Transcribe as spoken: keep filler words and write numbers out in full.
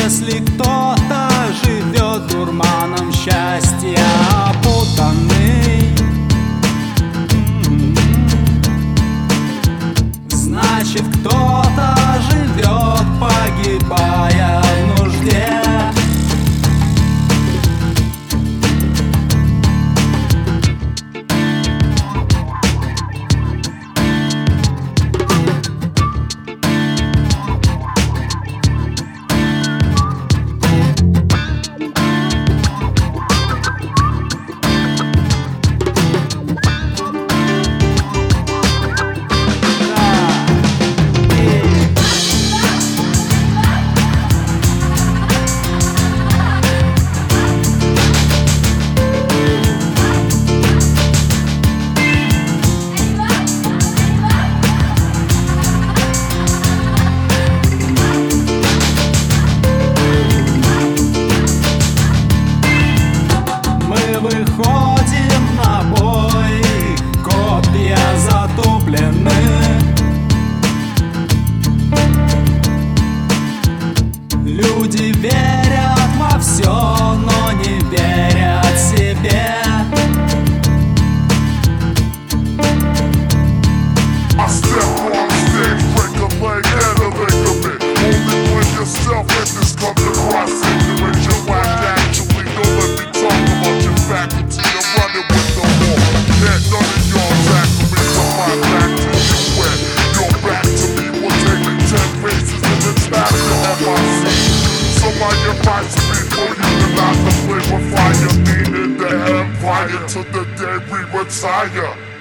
Если кто-то живет дурманом счастья опутанный, значит, кто-то живет, погибая в нужде. Выходим на бой, копья затуплены. Люди верят во все, но не верят себе. I step on stage, break a leg and a ligament. Only when yourself and this come to cross ignorance. Your whack actually don't let me talk about your faculty. I'm running with the wall. Can't none of y'all tackle me. From my back to you wet. Your back to me will take me ten paces in the time to F I C. So my advice to me for you to not to play with fire, meaning the empire till the day we retire.